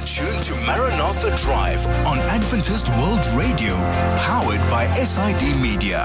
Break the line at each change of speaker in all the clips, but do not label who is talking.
tuned to Maranatha Drive on Adventist World Radio, powered by SID Media.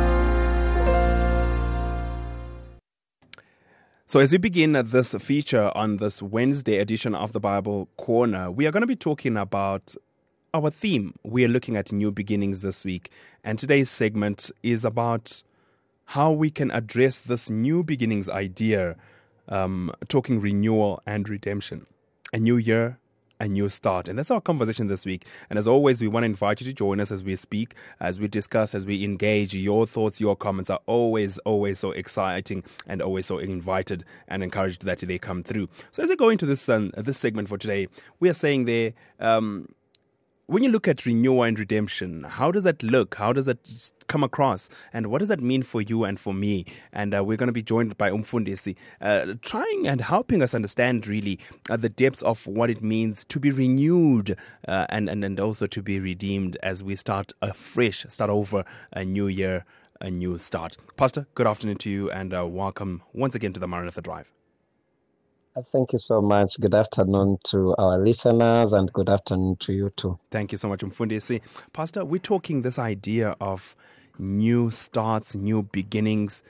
So as we begin this feature on this Wednesday edition of the Bible Corner, we are going to be talking about our theme. We are looking at new beginnings this week, and today's segment is about how we can address this new beginnings idea, talking renewal and redemption. A new year, a new start. And that's our conversation this week. And as always, we want to invite you to join us as we speak, as we discuss, as we engage. Your thoughts, your comments are always so exciting and always so invited and encouraged that they come through. So as we go into this segment for today, we are saying there, when you look at renewal and redemption, how does that look? How does that come across? And what does that mean for you and for me? And we're going to be joined by Umfundisi, trying and helping us understand really the depths of what it means to be renewed and also to be redeemed as we start afresh, start over a new year, a new start. Pastor, good afternoon to you and welcome once again to the Maranatha Drive.
Thank you so much. Good afternoon to our listeners and good afternoon to you too.
Thank you so much, Mfundisi. Pastor, we're talking this idea of new starts, new beginnings.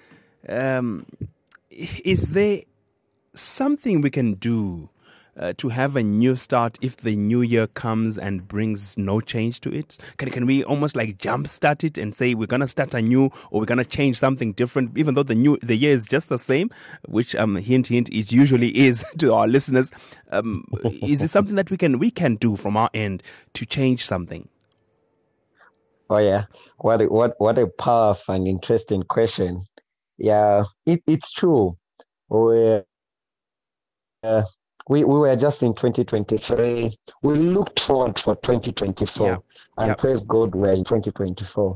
Is there something we can do to have a new start if the new year comes and brings no change to it? Can we almost like jumpstart it and say we're going to start anew or we're going to change something different, even though the year is just the same, which hint, it usually is to our listeners. Is it something that we can do from our end to change something?
Oh yeah, what a powerful and interesting question. Yeah, it's true. We were just in 2023. We looked forward for 2024, and praise God, we're in 2024.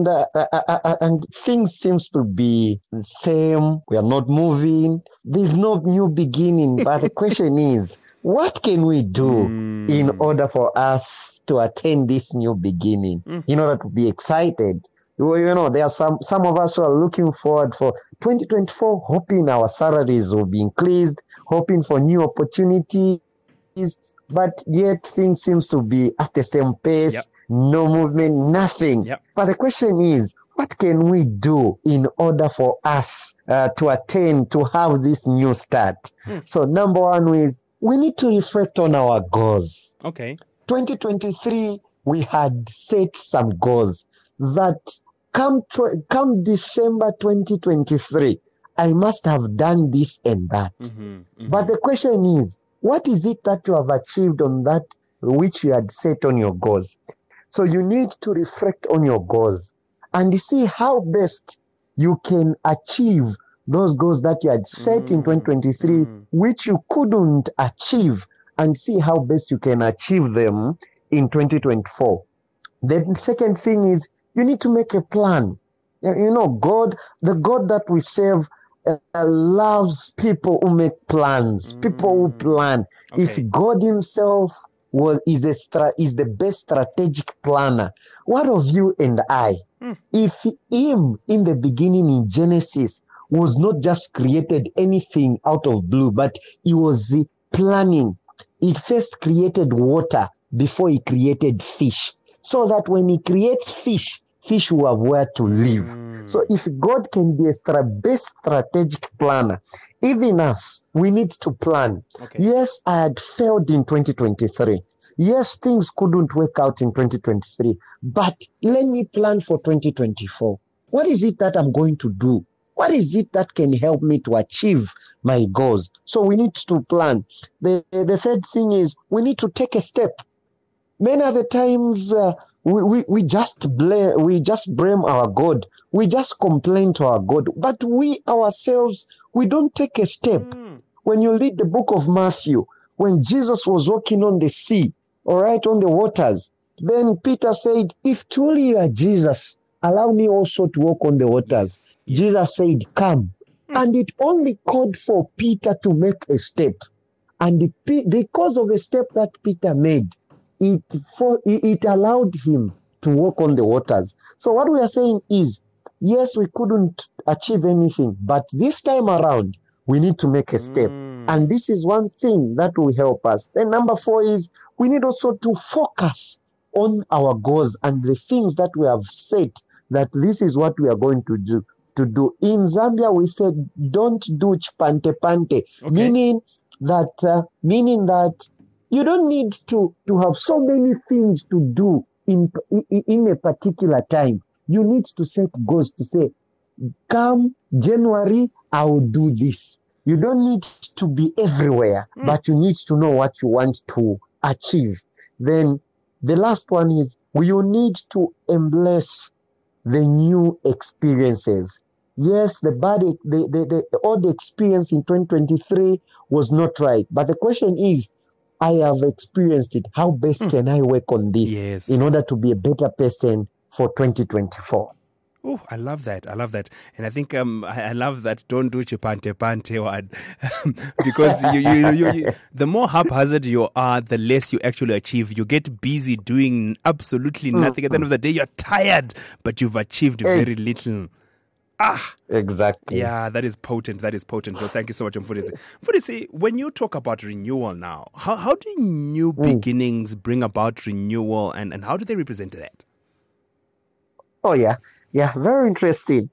And things seems to be the same. We are not moving. There's no new beginning. But the question is, what can we do in order for us to attain this new beginning? In order to be excited. Well, there are some of us who are looking forward for 2024, hoping our salaries will be increased, hoping for new opportunities, but yet things seems to be at the same pace, no movement, nothing. But the question is, what can we do in order for us to attain, to have this new start? So number one is, we need to reflect on our goals.
Okay.
2023, we had set some goals that come December 2023, I must have done this and that. But the question is, what is it that you have achieved on that which you had set on your goals? So you need to reflect on your goals and see how best you can achieve those goals that you had set in 2023, which you couldn't achieve, and see how best you can achieve them in 2024. The second thing is, you need to make a plan. God, the God that we serve, loves people who make plans, people who plan. Okay. If God himself is the best strategic planner, what of you and I? If him in the beginning in Genesis was not just created anything out of blue, but he was planning. He first created water before he created fish, so that when he creates fish will have where to live. So if God can be a best strategic planner, even us, we need to plan. Okay. Yes, I had failed in 2023. Yes, things couldn't work out in 2023. But let me plan for 2024. What is it that I'm going to do? What is it that can help me to achieve my goals? So we need to plan. The third thing is, we need to take a step. Many of the times, we just blame our God. We just complain to our God. But we ourselves, we don't take a step. When you read the book of Matthew, when Jesus was walking on the sea, all right, on the waters, then Peter said, if truly you are Jesus, allow me also to walk on the waters. Yes. Jesus said, come. And it only called for Peter to make a step. And because of a step that Peter made, it allowed him to walk on the waters. So what we are saying is, yes, we couldn't achieve anything, but this time around, we need to make a step. And this is one thing that will help us. Then number 4 is we need also to focus on our goals and the things that we have set, that this is what we are going to do. In Zambia, we said, don't do chipante pante, meaning that you don't need to have so many things to do in a particular time. You need to set goals to say, come January, I will do this. You don't need to be everywhere, but you need to know what you want to achieve. Then the last one is you need to embrace the new experiences. Yes, the all the experience in 2023 was not right. But the question is, I have experienced it. How best can I work on this in order to be a better person for 2024?
Oh, I love that. And I think I love that don't do chipante pante one. Because you the more haphazard you are, the less you actually achieve. You get busy doing absolutely nothing. At the end of the day, you're tired, but you've achieved very little.
Exactly.
Yeah, that is potent. Well, thank you so much, Mfundisi. Mfundisi, when you talk about renewal now, how do new beginnings bring about renewal, and how do they represent that?
Oh, yeah, very interesting.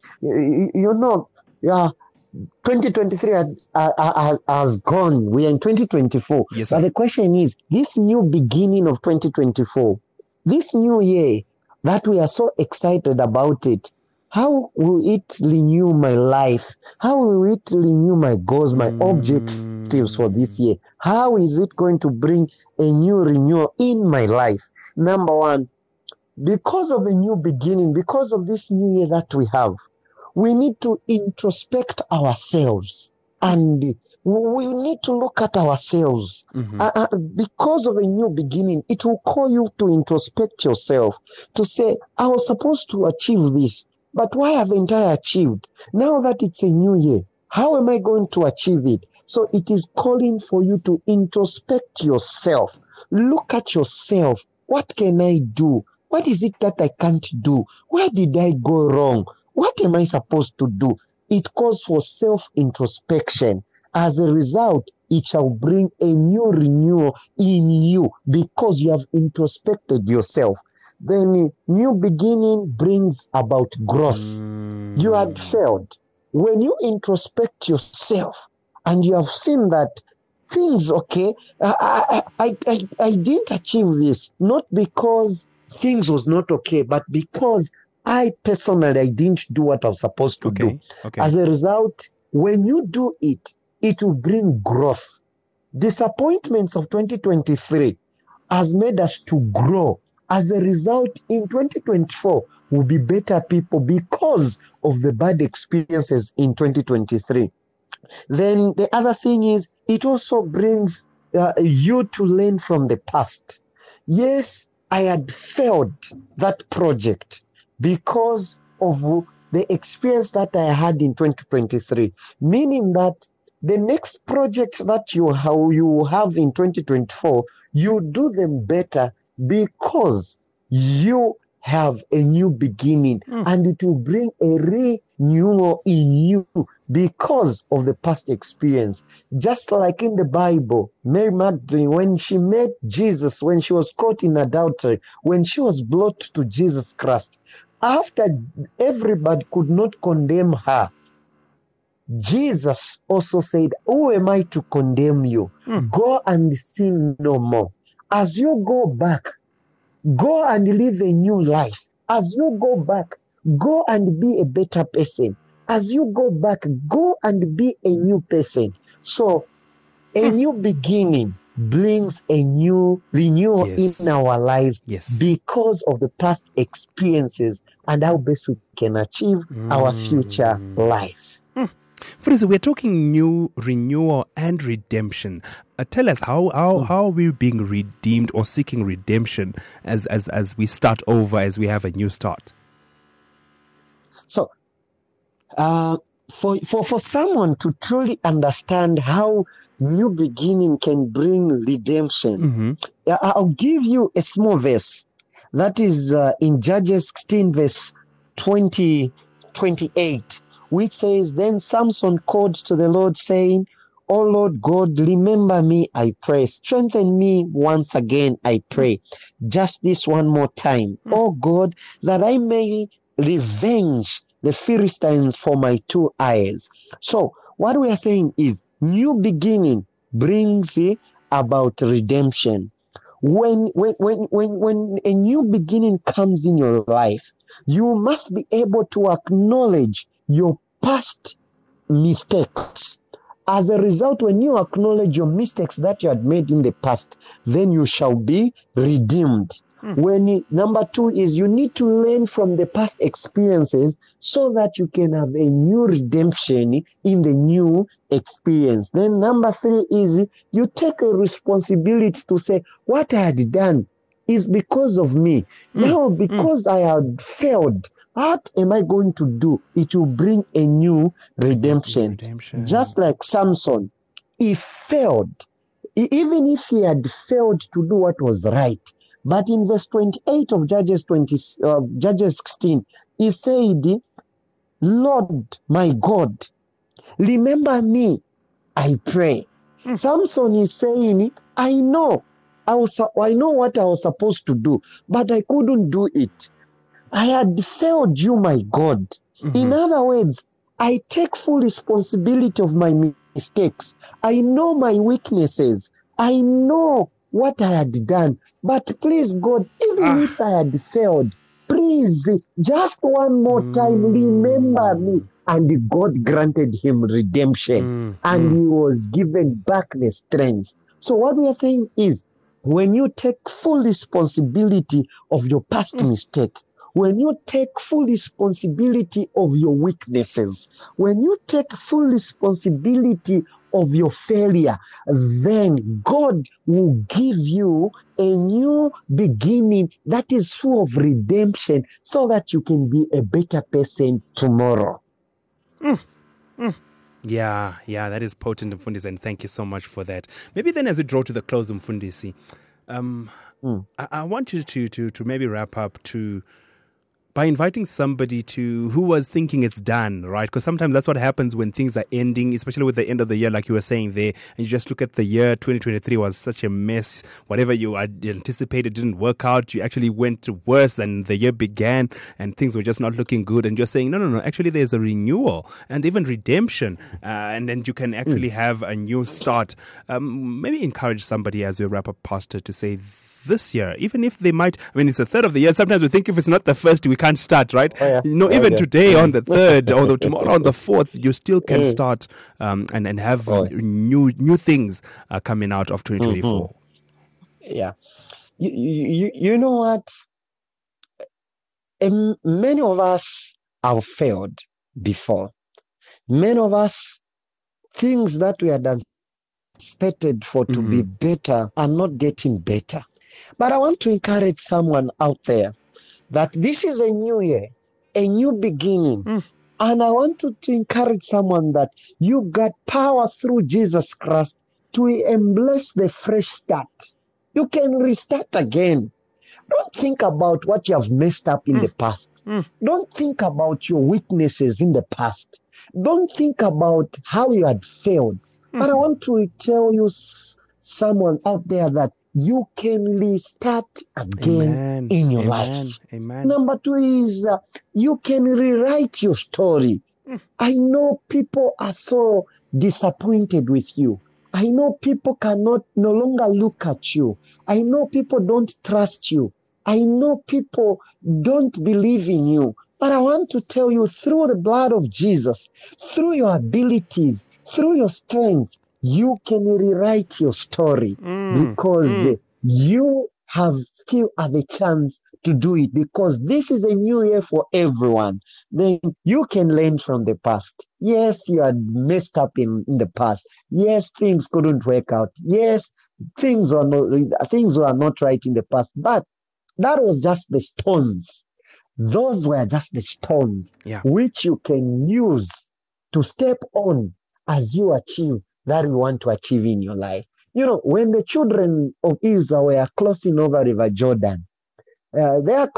2023 has gone. We are in 2024.
Yes,
but the question is, this new beginning of 2024, this new year that we are so excited about it, how will it renew my life? How will it renew my goals, my objectives for this year? How is it going to bring a new renewal in my life? Number 1, because of a new beginning, because of this new year that we have, we need to introspect ourselves, and we need to look at ourselves. Because of a new beginning, it will call you to introspect yourself, to say, I was supposed to achieve this, but why haven't I achieved? Now that it's a new year, how am I going to achieve it? So it is calling for you to introspect yourself. Look at yourself. What can I do? What is it that I can't do? Where did I go wrong? What am I supposed to do? It calls for self-introspection. As a result, it shall bring a new renewal in you because you have introspected yourself. Then new beginning brings about growth. You had failed. When you introspect yourself and you have seen that things, I didn't achieve this, not because things was not okay, but because I didn't do what I was supposed to do. As a result, when you do it, it will bring growth. Disappointments of 2023 has made us to grow. As a result, in 2024, we'll be better people because of the bad experiences in 2023. Then the other thing is, it also brings you to learn from the past. Yes, I had failed that project because of the experience that I had in 2023, meaning that the next projects that you have in 2024, you do them better because you have a new beginning, and it will bring a renewal in you because of the past experience. Just like in the Bible, Mary Magdalene, when she met Jesus, when she was caught in adultery, when she was brought to Jesus Christ, after everybody could not condemn her, Jesus also said, who am I to condemn you? Go and sin no more. As you go back, go and live a new life. As you go back, go and be a better person. As you go back, go and be a new person. So a new beginning brings a new renewal in our lives because of the past experiences and how best we can achieve our future life.
Friends, we're talking new renewal and redemption. Tell us how are we being redeemed or seeking redemption as we start over, as we have a new start?
So, for someone to truly understand how new beginning can bring redemption, I'll give you a small verse that is in Judges 16 verse 28. Which says, then Samson called to the Lord, saying, Oh Lord God, remember me, I pray. Strengthen me once again, I pray. Just this one more time. Oh God, that I may revenge the Philistines for my 2 eyes. So what we are saying is new beginning brings about redemption. When a new beginning comes in your life, you must be able to acknowledge your past mistakes. As a result, when you acknowledge your mistakes that you had made in the past, then you shall be redeemed. Number 2 is you need to learn from the past experiences so that you can have a new redemption in the new experience. Then number 3 is you take a responsibility to say, what I had done is because of me. Now, because I had failed, what am I going to do? It will bring a new redemption. Just like Samson, he failed. Even if he had failed to do what was right. But in verse 28 of Judges 16, he said, Lord, my God, remember me, I pray. Samson is saying, I know what I was supposed to do, but I couldn't do it. I had failed you, my God. In other words, I take full responsibility of my mistakes. I know my weaknesses. I know what I had done. But please, God, even if I had failed, please, just one more time, remember me. And God granted him redemption. And he was given back the strength. So what we are saying is, when you take full responsibility of your past mistake, when you take full responsibility of your weaknesses, when you take full responsibility of your failure, then God will give you a new beginning that is full of redemption so that you can be a better person tomorrow.
Yeah, that is potent, Mfundisi, and thank you so much for that. Maybe then as we draw to the close, Mfundisi, I want you to maybe wrap up by inviting somebody who was thinking it's done, right? Because sometimes that's what happens when things are ending, especially with the end of the year, like you were saying there, and you just look at the year 2023 was such a mess. Whatever you had anticipated didn't work out. You actually went worse than the year began, and things were just not looking good. And you're saying, no, actually there's a renewal and even redemption, and then you can actually have a new start. Maybe encourage somebody as you wrap up, Pastor, to say, this year, even if they might, it's the third of the year, sometimes we think if it's not the first, we can't start, right? Even today on the third or tomorrow on the fourth, you still can start and have new things coming out of 2024.
Yeah. You know what? Many of us have failed before. Many of us, things that we had expected for to be better are not getting better. But I want to encourage someone out there that this is a new year, a new beginning. And I want to encourage someone that you got power through Jesus Christ to embrace the fresh start. You can restart again. Don't think about what you have messed up in the past. Don't think about your weaknesses in the past. Don't think about how you had failed. But I want to tell you, someone out there, that you can restart again in your life. Number 2 is you can rewrite your story. I know people are so disappointed with you. I know people no longer look at you. I know people don't trust you. I know people don't believe in you. But I want to tell you, through the blood of Jesus, through your abilities, through your strength, you can rewrite your story because you still have a chance to do it, because this is a new year for everyone. Then you can learn from the past. Yes, you had messed up in the past. Yes, things couldn't work out. Yes, things were not right in the past, but that was just the stones. Those were just the stones which you can use to step on as you achieve that you want to achieve in your life. When the children of Israel were crossing over River Jordan, Aaron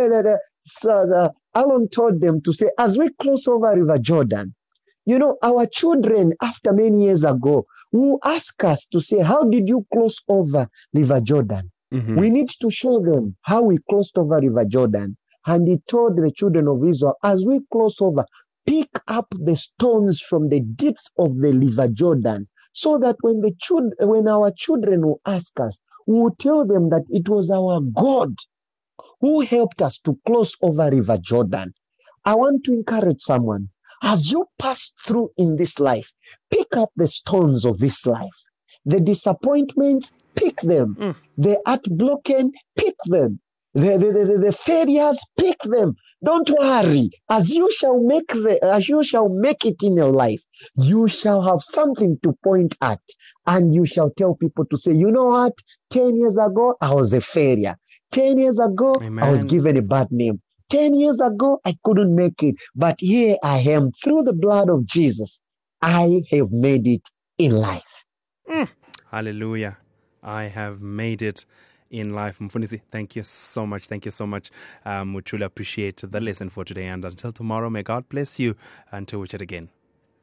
told them to say, as we cross over River Jordan, our children, after many years ago, who ask us to say, how did you cross over River Jordan? We need to show them how we crossed over River Jordan. And he told the children of Israel, as we cross over, pick up the stones from the depths of the River Jordan, so that when our children will ask us, we will tell them that it was our God who helped us to cross over River Jordan. I want to encourage someone, as you pass through in this life, pick up the stones of this life. The disappointments, pick them. The heartbroken, pick them. The failures, pick them. Don't worry. As you shall make it in your life, you shall have something to point at, and you shall tell people to say, you know what? 10 years ago, I was a failure. 10 years ago,
Amen.
I was given a bad name. 10 years ago, I couldn't make it. But here I am. Through the blood of Jesus, I have made it in life.
Hallelujah. I have made it in life. Mfundisi, thank you so much. Thank you so much. We truly appreciate the lesson for today. And until tomorrow, may God bless you until we chat again.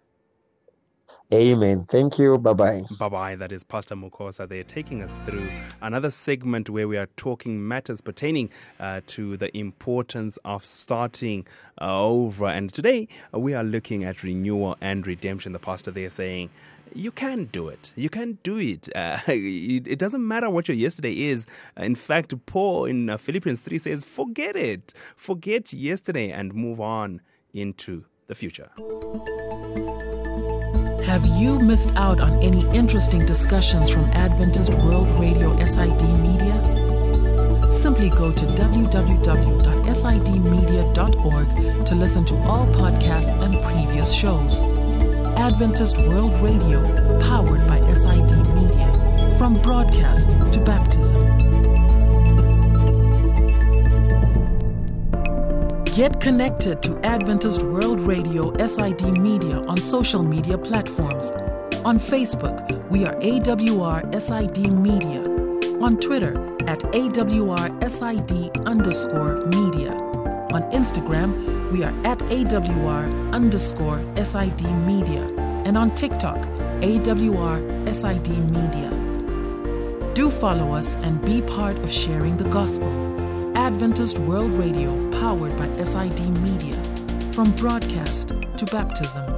Amen. Thank you. Bye-bye.
Bye-bye. That is Pastor Mukosa. They're taking us through another segment where we are talking matters pertaining to the importance of starting over. And today we are looking at renewal and redemption. The pastor there saying, you can do it. You can do it. It doesn't matter what your yesterday is. In fact, Paul in Philippians 3 says, forget it. Forget yesterday and move on into the future.
Have you missed out on any interesting discussions from Adventist World Radio SID Media? Simply go to www.sidmedia.org to listen to all podcasts and previous shows. Adventist World Radio, powered by SID Media. From broadcast to baptism. Get connected to Adventist World Radio SID Media on social media platforms. On Facebook, we are AWR SID Media. On Twitter, at AWR_SID_media. On Instagram, we are at AWR_SID Media. And on TikTok, AWR SID Media. Do follow us and be part of sharing the gospel. Adventist World Radio, powered by SID Media. From broadcast to baptism.